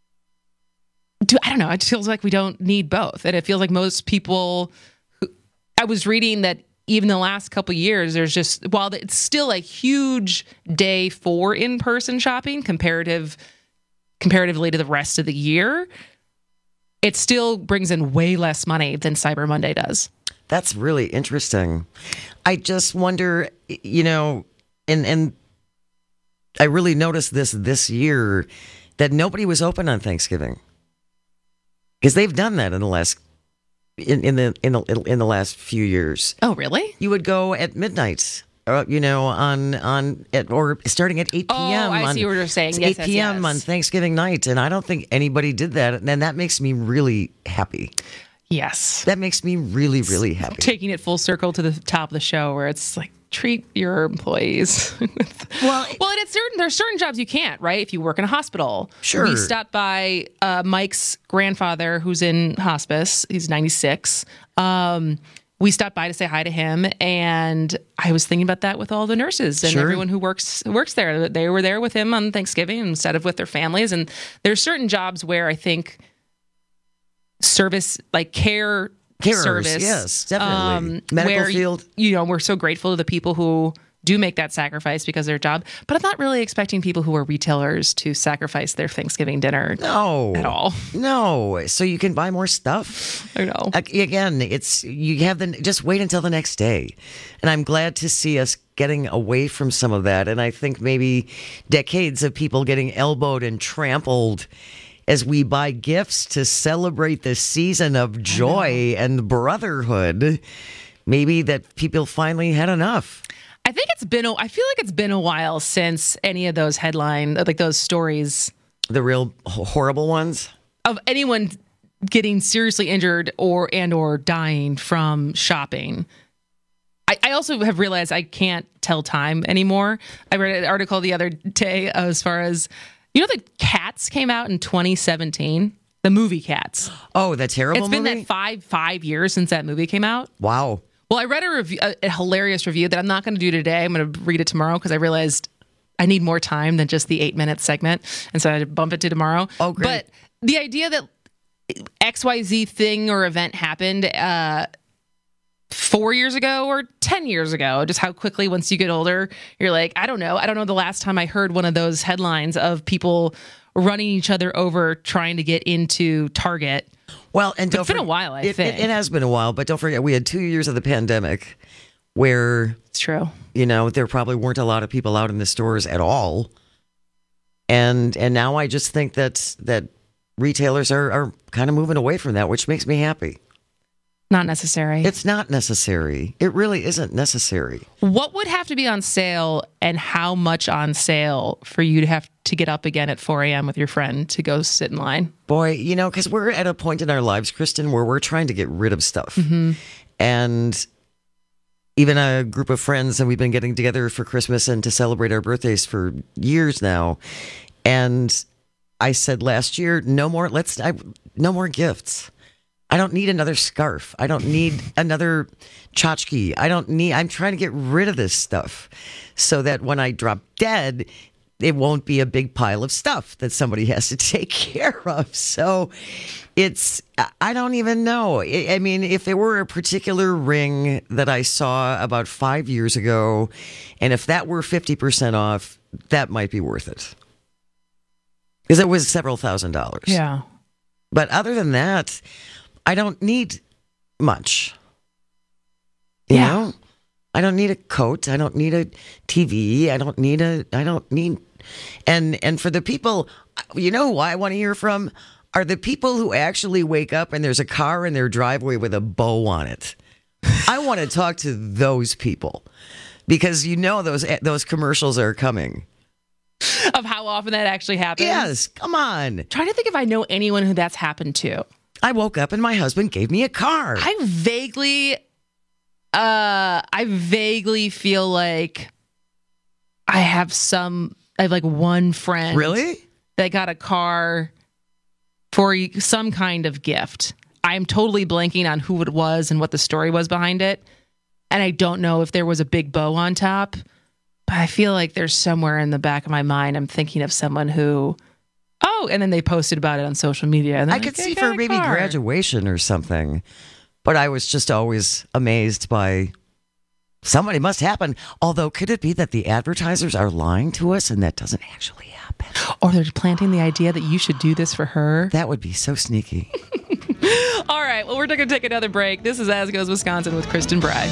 I don't know. It feels like we don't need both. And it feels like most people, I was reading that even the last couple of years, there's just, while it's still a huge day for in-person shopping comparatively to the rest of the year, it still brings in way less money than Cyber Monday does. That's really interesting. I just wonder, and I really noticed this year that nobody was open on Thanksgiving, because they've done that in the last in the last few years. Oh, really? You would go at midnight, or starting at 8 p.m. Oh, I see what you're saying. Yes, 8 p.m. on Thanksgiving night, and I don't think anybody did that, and that makes me really happy. Yes, that makes me really, really happy. Taking it full circle to the top of the show, where it's like, treat your employees. Well, and there's certain jobs you can't, right? If you work in a hospital. Sure. We stopped by Mike's grandfather, who's in hospice. He's 96. We stopped by to say hi to him, and I was thinking about that with all the nurses and everyone who works there. They were there with him on Thanksgiving instead of with their families. And there's certain jobs where I think service, like care service, yes, definitely. Medical field. We're so grateful to the people who do make that sacrifice because of their job. But I'm not really expecting people who are retailers to sacrifice their Thanksgiving dinner at all. No. So you can buy more stuff. I know. Again, just wait until the next day. And I'm glad to see us getting away from some of that. And I think maybe decades of people getting elbowed and trampled as we buy gifts to celebrate the season of joy and brotherhood, maybe that people finally had enough. I feel like it's been a while since any of those those stories The real horrible ones? Of anyone getting seriously injured or dying from shopping. I also have realized I can't tell time anymore. I read an article the other day as far as, the Cats came out in 2017, the movie Cats. Oh, the terrible movie? It's been that five years since that movie came out. Wow. Well, I read a hilarious review that I'm not going to do today. I'm going to read it tomorrow because I realized I need more time than just the 8-minute segment. And so I bump it to tomorrow. Oh, great. But the idea that XYZ thing or event happened 4 years ago or 10 years ago, just how quickly once you get older, you're like, I don't know the last time I heard one of those headlines of people running each other over trying to get into Target. Well, and it's been a while, I think. It has been a while, but don't forget, we had 2 years of the pandemic where... It's true. There probably weren't a lot of people out in the stores at all. And now I just think that retailers are kind of moving away from that, which makes me happy. Not necessary. It's not necessary. It really isn't necessary. What would have to be on sale and how much on sale for you to have to get up again at 4 a.m. with your friend to go sit in line? Boy, because we're at a point in our lives, Kristen, where we're trying to get rid of stuff. Mm-hmm. And even a group of friends, and we've been getting together for Christmas and to celebrate our birthdays for years now. And I said last year, no more gifts. I don't need another scarf. I don't need another tchotchke. I'm trying to get rid of this stuff so that when I drop dead, it won't be a big pile of stuff that somebody has to take care of. So I don't even know. I mean, if there were a particular ring that I saw about 5 years ago, and if that were 50% off, that might be worth it. Because it was several $1,000s. Yeah. But other than that, I don't need much. You know? I don't need a coat. I don't need a TV. I don't need and for the people, who I want to hear from are the people who actually wake up and there's a car in their driveway with a bow on it. I want to talk to those people because those commercials are coming. Of how often that actually happens? Yes, come on. Trying to think if I know anyone who that's happened to. I woke up and my husband gave me a car. I vaguely feel like I have like one friend. Really? That got a car for some kind of gift. I'm totally blanking on who it was and what the story was behind it. And I don't know if there was a big bow on top. But I feel like there's somewhere in the back of my mind, I'm thinking of someone who, and then they posted about it on social media. And I could see for maybe graduation or something. But I was just always amazed by somebody must happen. Although, could it be that the advertisers are lying to us and that doesn't actually happen? Or they're planting the idea that you should do this for her? That would be so sneaky. All right. Well, we're going to take another break. This is As Goes Wisconsin with Kristen Bry.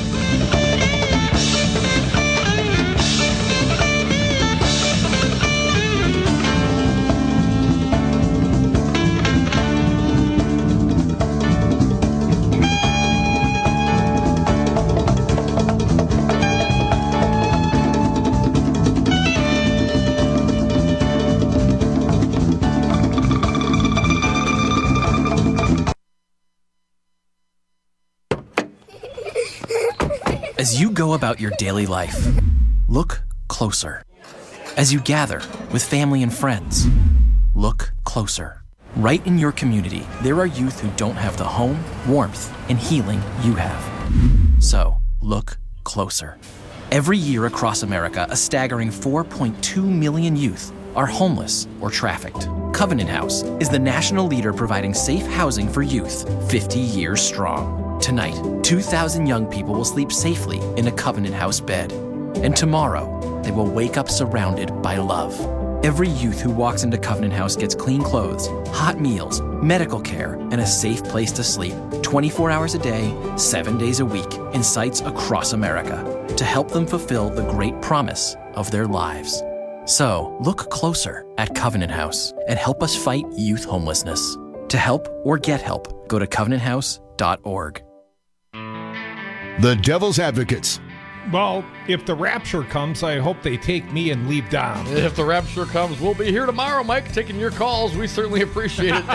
As you go about your daily life, look closer. As you gather with family and friends, look closer. Right in your community, there are youth who don't have the home, warmth, and healing you have. So, look closer. Every year across America, a staggering 4.2 million youth are homeless or trafficked. Covenant House is the national leader providing safe housing for youth, 50 years strong. Tonight, 2,000 young people will sleep safely in a Covenant House bed. And tomorrow, they will wake up surrounded by love. Every youth who walks into Covenant House gets clean clothes, hot meals, medical care, and a safe place to sleep 24 hours a day, 7 days a week in sites across America to help them fulfill the great promise of their lives. So, look closer at Covenant House and help us fight youth homelessness. To help or get help, go to covenanthouse.org. The Devil's Advocates. Well, if the rapture comes, I hope they take me and leave Dom. If the rapture comes, we'll be here tomorrow, Mike, taking your calls. We certainly appreciate it.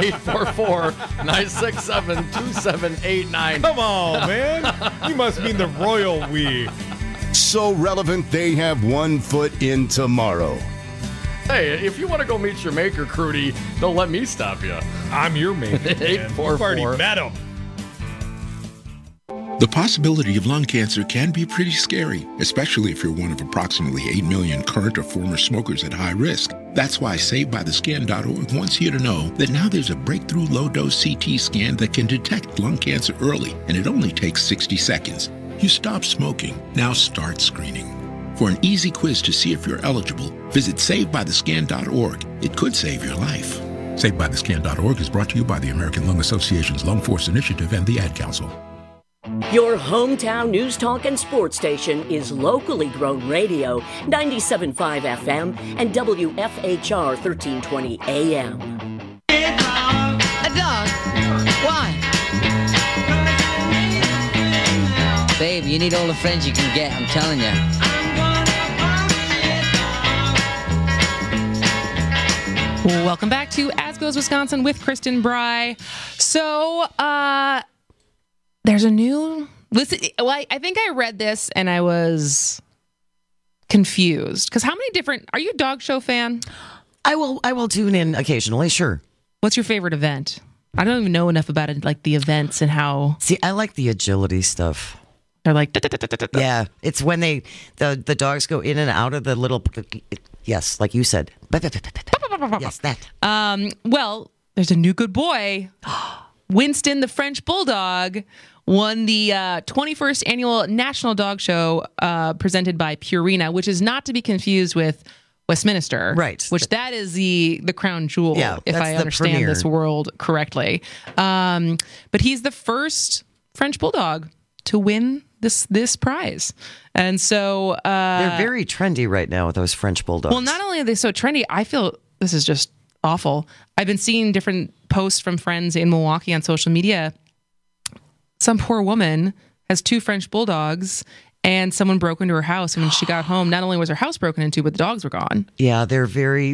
844-967-2789. Come on, man. You must mean the royal we. So relevant, they have one foot in tomorrow. Hey, if you want to go meet your maker, Crudy, don't let me stop you. I'm your maker. 844. You've already met him. The possibility of lung cancer can be pretty scary, especially if you're one of approximately 8 million current or former smokers at high risk. That's why SaveByTheScan.org wants you to know that now there's a breakthrough low-dose CT scan that can detect lung cancer early, and it only takes 60 seconds. You stop smoking, now start screening. For an easy quiz to see if you're eligible, visit SaveByTheScan.org. It could save your life. SaveByTheScan.org is brought to you by the American Lung Association's Lung Force Initiative and the Ad Council. Your hometown news, talk, and sports station is locally grown radio, 97.5 FM and WFHR 1320 AM. A dog? Why? Babe, you need all the friends you can get, I'm telling you. Welcome back to As Goes Wisconsin with Kristen Bry. So, there's a new... Listen, well, I think I read this and I was confused. Because how many different... Are you a dog show fan? I will tune in occasionally, sure. What's your favorite event? I don't even know enough about it, like the events and how... See, I like the agility stuff. They're like... Yeah, it's when the dogs go in and out of the little... Yes, like you said. Yes, that. Well, there's a new good boy. Winston, the French Bulldog, won the 21st annual National Dog Show presented by Purina, which is not to be confused with Westminster. Right. Which that is the crown jewel, if I understand premier. this world correctly. But he's the first French Bulldog to win this prize. And so... they're very trendy right now with those French Bulldogs. Well, not only are they so trendy, I feel this is just awful. I've been seeing different posts from friends in Milwaukee on social media. Some poor woman has 2 French Bulldogs and someone broke into her house. And when she got home, not only was her house broken into, but the dogs were gone. Yeah, they're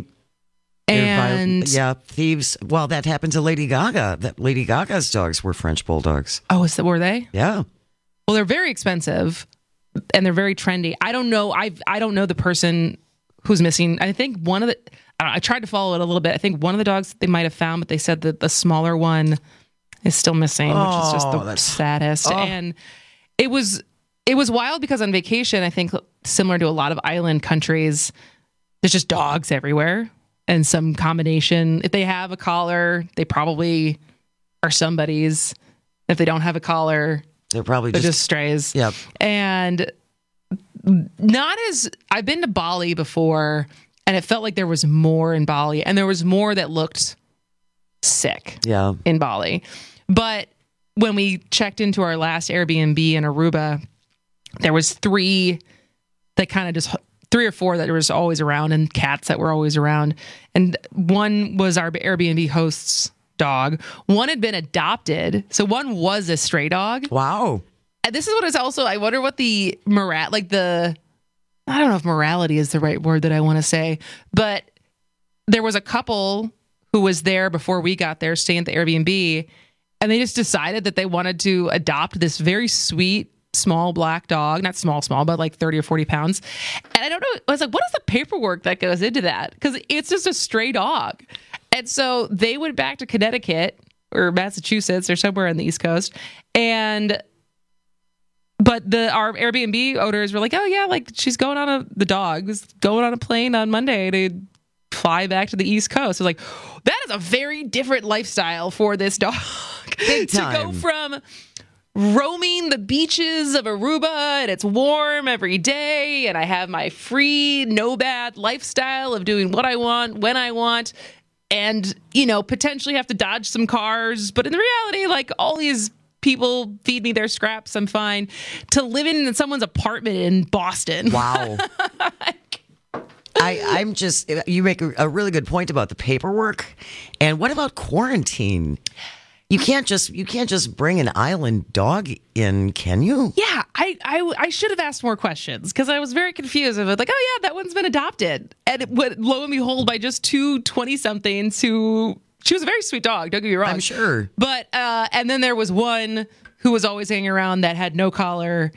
and thieves. Well, that happened to Lady Gaga. Lady Gaga's dogs were French Bulldogs. Oh, were they? Yeah. Well, they're very expensive and they're very trendy. I don't know. I don't know the person who's missing. I think one of the... I tried to follow it a little bit. I think one of the dogs they might have found, but they said that the smaller one is still missing, which is just the saddest. And it was wild because on vacation, I think similar to a lot of island countries, there's just dogs everywhere and some combination. If they have a collar, they probably are somebody's. If they don't have a collar, they're probably just strays. Yep. And I've been to Bali before. And it felt like there was more in Bali. And there was more that looked sick in Bali. But when we checked into our last Airbnb in Aruba, there was 3 that kind of just... 3 or 4 that was always around and cats that were always around. And one was our Airbnb host's dog. One had been adopted. So one was a stray dog. Wow. And this is what is also... I wonder what the... I don't know if morality is the right word that I want to say, but there was a couple who was there before we got there, staying at the Airbnb, and they just decided that they wanted to adopt this very sweet, small black dog, not small, but like 30 or 40 pounds. And I don't know, I was like, what is the paperwork that goes into that? Because it's just a stray dog. And so they went back to Connecticut or Massachusetts or somewhere on the East Coast, but our Airbnb owners were like, oh yeah, like the dog was going on a plane on Monday to fly back to the East Coast. So like, that is a very different lifestyle for this dog. Big time. To go from roaming the beaches of Aruba and it's warm every day and I have my free, no bad lifestyle of doing what I want, when I want, and, potentially have to dodge some cars. But in reality, like all these people feed me their scraps, I'm fine. To living in someone's apartment in Boston. Wow. You make a really good point about the paperwork. And what about quarantine? You can't just bring an island dog in, can you? Yeah, I should have asked more questions because I was very confused. I was like, oh yeah, that one's been adopted, and lo and behold, by just two 20-somethings who. She was a very sweet dog, don't get me wrong. I'm sure. But and then there was one who was always hanging around that had no collar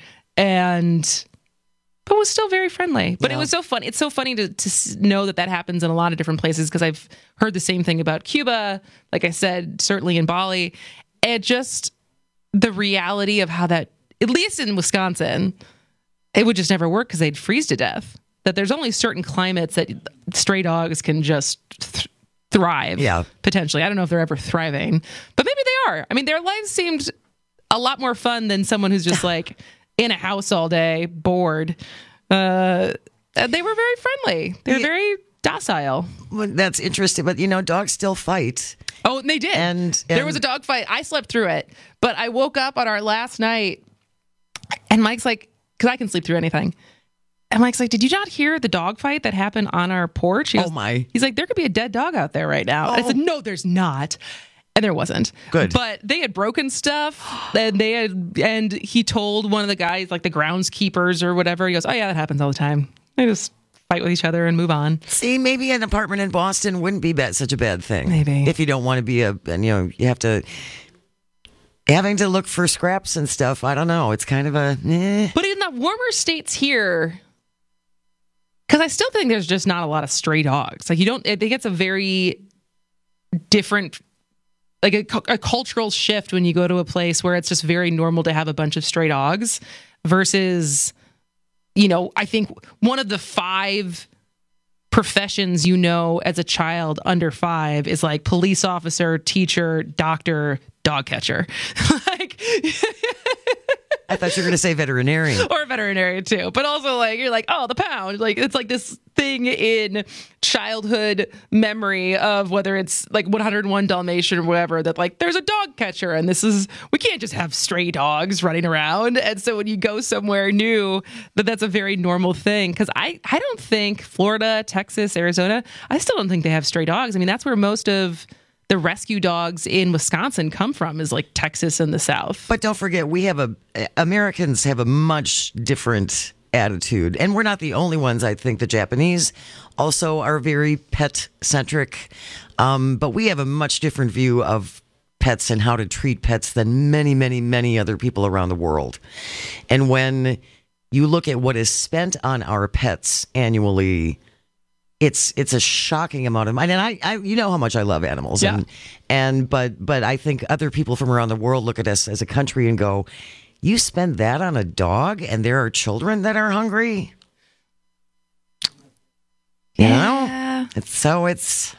but was still very friendly. But it was so funny. It's so funny to know that happens in a lot of different places because I've heard the same thing about Cuba. Like I said, certainly in Bali. And just the reality of how that, at least in Wisconsin, it would just never work because they'd freeze to death. That there's only certain climates that stray dogs can just thrive, potentially. I don't know if they're ever thriving, but maybe they are. I mean, their lives seemed a lot more fun than someone who's just like in a house all day, bored. They were very friendly. They were very docile. Well, that's interesting, but dogs still fight. Oh, and they did. And there was a dog fight. I slept through it, but I woke up on our last night, and Mike's like, because I can sleep through anything. And Mike's like, did you not hear the dog fight that happened on our porch? He's like, there could be a dead dog out there right now. And I said, no, there's not. And there wasn't. Good. But they had broken stuff. And he told one of the guys, like the groundskeepers or whatever, he goes, oh yeah, that happens all the time. They just fight with each other and move on. See, maybe an apartment in Boston wouldn't be such a bad thing. Maybe. If you don't want to be you have to... Having to look for scraps and stuff, I don't know. It's kind of a... But in the warmer states here... Because I still think there's just not a lot of stray dogs. Like I think it's a very different, like a cultural shift when you go to a place where it's just very normal to have a bunch of stray dogs versus, I think one of the 5 professions as a child under 5 is like police officer, teacher, doctor, dog catcher. I thought you were going to say veterinarian. Or veterinarian too. But also you're like, oh, the pound. Like it's like this thing in childhood memory of whether it's like 101 Dalmatian or whatever that there's a dog catcher and we can't just have stray dogs running around. And so when you go somewhere new, that's a very normal thing. Because I don't think Florida, Texas, Arizona, I still don't think they have stray dogs. I mean, that's where most of the rescue dogs in Wisconsin come from is like Texas and the South. But don't forget, Americans have a much different attitude. And we're not the only ones. I think the Japanese also are very pet-centric. But we have a much different view of pets and how to treat pets than many, many, many other people around the world. And when you look at what is spent on our pets annually, it's a shocking amount of money. And I you know how much I love animals. Yeah. But I think other people from around the world look at us as a country and go, you spend that on a dog and there are children that are hungry? You know? It's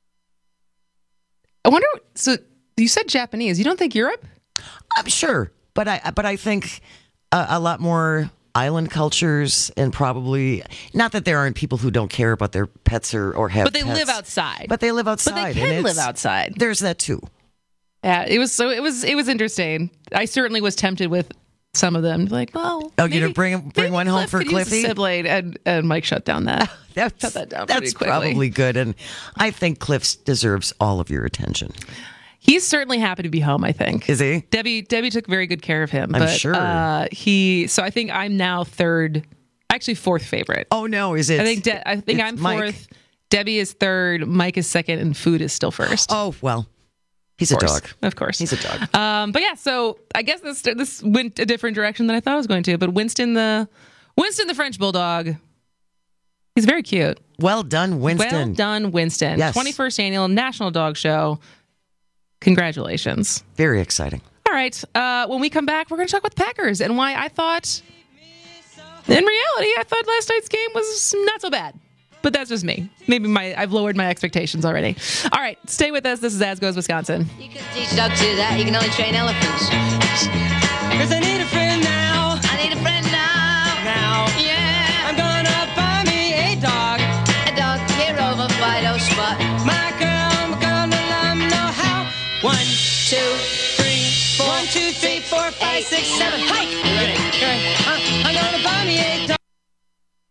I wonder, so you said Japanese. You don't think Europe? I'm sure. But I think a lot more island cultures, and probably not that there aren't people who don't care about their pets or have but they pets, live outside. But they live outside. But they can live outside. There's that too. Yeah, it was interesting. I certainly was tempted with some of them. Like, well, you to bring one home for Cliffy? Sibling, and Mike shut down that. Shut that down. That's probably good, and I think Cliff deserves all of your attention. He's certainly happy to be home, I think. Is he? Debbie took very good care of him. I'm sure. So I think I'm now fourth favorite. Oh no, is it? I think I'm fourth. Mike. Debbie is third. Mike is second, and Food is still first. Oh well, he's a dog. Of course, he's a dog. But yeah, so I guess this went a different direction than I thought it was going to. But Winston the French Bulldog, he's very cute. Well done, Winston. Well done, Winston. Yes. 21st annual National Dog Show. Congratulations. Very exciting. All right. When we come back, we're going to talk about the Packers and why I thought, in reality, last night's game was not so bad. But that's just me. Maybe I've lowered my expectations already. All right. Stay with us. This is As Goes Wisconsin. You can teach dogs to that. You can only train elephants. Because I need a friend now. I need a friend now. Yeah. I'm going to buy me a dog. A dog hero of a Fido spot. My girl, I'm going to let me know how. 1, 2, 3, 4. 1, 2, 3, 4, 5, 6, 7. Hike! I'm going to buy me a dog.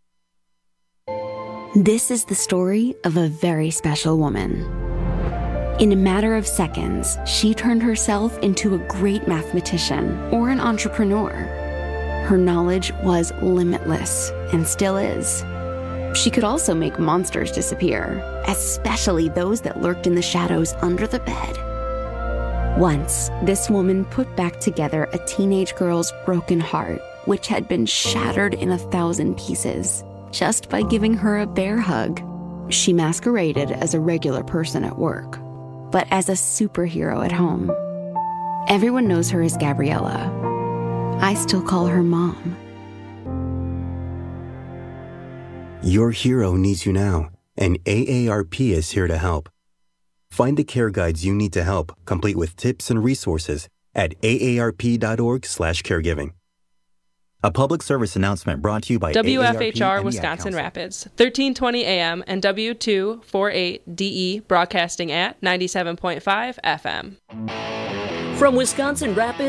This is the story of a very special woman. In a matter of seconds, she turned herself into a great mathematician or an entrepreneur. Her knowledge was limitless and still is. She could also make monsters disappear, especially those that lurked in the shadows under the bed. Once, this woman put back together a teenage girl's broken heart, which had been shattered in 1,000 pieces, just by giving her a bear hug. She masqueraded as a regular person at work, but as a superhero at home. Everyone knows her as Gabriella. I still call her Mom. Your hero needs you now, and AARP is here to help. Find the care guides you need to help, complete with tips and resources at aarp.org/caregiving. A public service announcement brought to you by WFHR AARP Wisconsin Rapids, 1320 AM and W248DE broadcasting at 97.5 FM. From Wisconsin Rapids